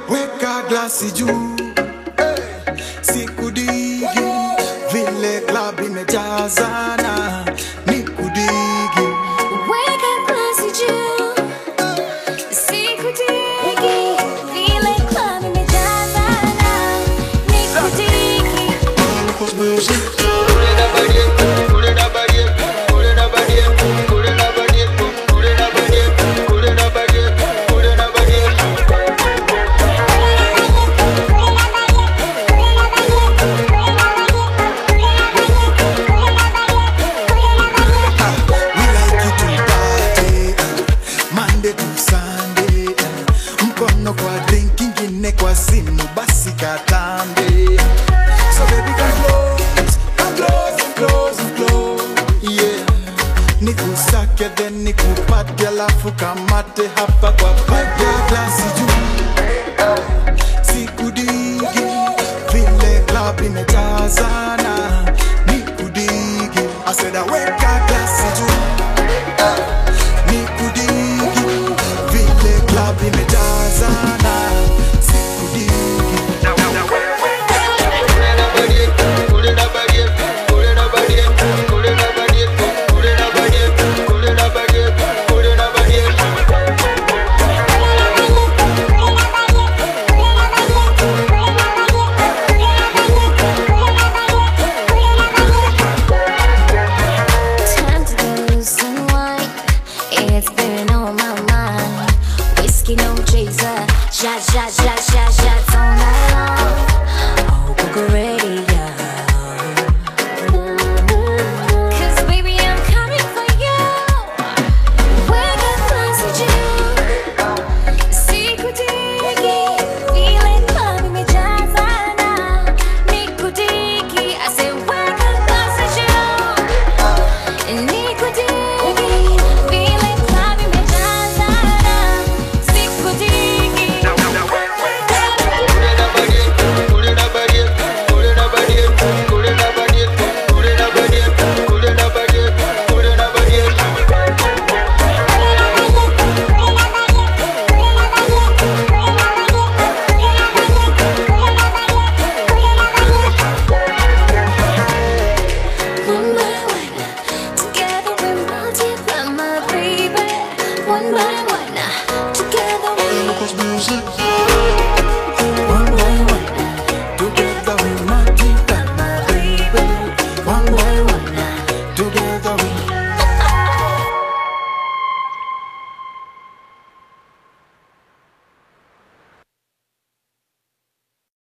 Weka glasi juu, sikudigi vile club imejazana, nikudigi. Weka glasi juu, sikudigi vile club imejazana, nikudigi. Mkono kwa drink, ingine kwa simu, basi katambe. So baby come close, come close, come close, come close, yeah. Nikusake then nikupate, alafu kamate hapa kwa paka glasi juu, sikudigi vile club imejazana, nikudigi. I said weka glasi juu, nikudigi vile club imejazana, sikudigi. It's been on my mind. Whiskey no chaser, shots all night long. Oh, go ready, yeah. 'Cause baby I'm coming for you. Wake up close to you. Sikudigi, vile club imejazana, nikudigi. I said wake up close to you. Nikudigi. One by one, together we